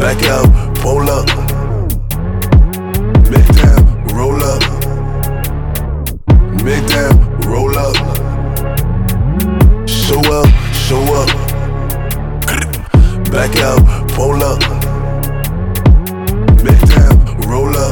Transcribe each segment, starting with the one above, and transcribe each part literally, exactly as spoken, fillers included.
back out, pull up. Mid down, roll up. Mid down, roll up. Show up, show up. Back out, pull up. Mid down, roll up.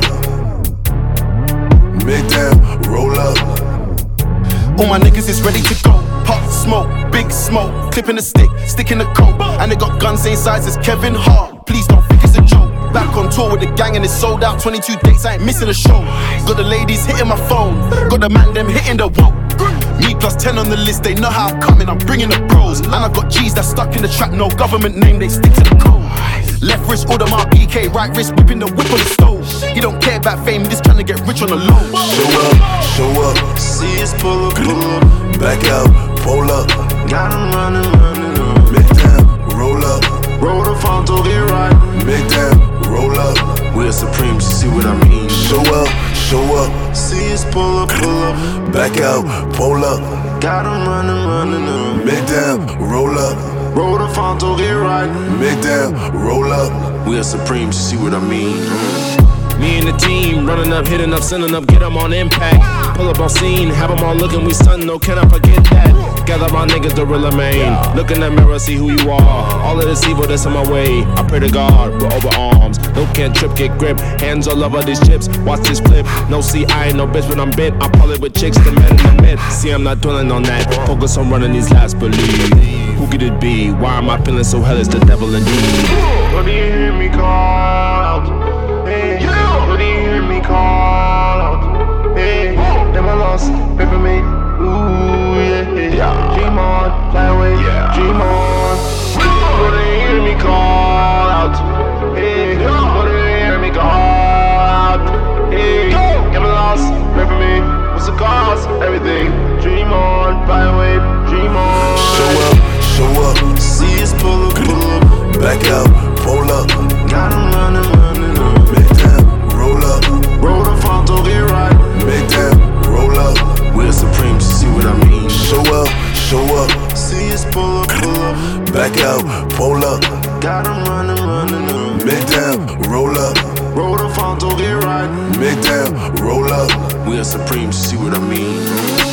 Mid down, roll up. All my niggas is ready to go. Pop smoke, big smoke, clipping the stick, sticking the coat. And they got guns same size as Kevin Hart. Please don't think it's a joke. Back on tour with the gang and it's sold out. twenty-two dates, I ain't missing a show. Got the ladies hitting my phone, got the man them hitting the whoa. Me plus ten on the list, they know how I'm coming, I'm bringing the bros. And I got G's that stuck in the trap, no government name, they stick to the code. Left wrist, order my B K, right wrist, whipping the whip on the stove. He don't care about fame, he just trying to get rich on the low. Show up, show up. See us pull up, pull up. Back out, pull up. Got him running, running up. Mid down, roll up. Roll the phone to get right. Mid down, roll up. We're supreme, you see what I mean? Show up, show up. See us pull up, pull up. Back out, pull up. Got him running, running up. Mid down, roll up. Roll the phone to get right. Mid down, roll up. We're supreme, you see what I mean? Me and the team, running up, hitting up, sending up, get them on impact. Pull up on scene, have them all looking, we stun, no, can I forget that? Gather my niggas, the real main. Look in the mirror, see who you are. All of this evil that's on my way. I pray to God, we're over arms. No can't trip, get grip. Hands all over these chips, watch this flip. No, see, I ain't no bitch, but I'm bent. I pull it with chicks, the men in the mid. See, I'm not dwelling on that. Focus on running these laps, believe. Who could it be? Why am I feeling so hell? It's the devil indeed. What do you hear me call out? Hey, what do you hear me call out? Hey, never lost, pray for me. Ooh, yeah, yeah. Dream on, fly away, yeah. Dream on. What do you hear me call out? Hey, what do you hear me call out? Hey, never lost, pray for me. What's the cost? Everything. Dream on, fly away, dream on. Show up, show up. See us pull up, pull up. Back out, pull up. Got him running, running up. Mid down, roll up. Roll the phone to get right. Mid down, roll up. We're supreme, you see what I mean? Show up, show up. See us pull up, pull up. Back out, pull up. Got him running, running up. Mid down, roll up. Roll the phone to get right. Mid down, roll up. We're supreme, you see what I mean?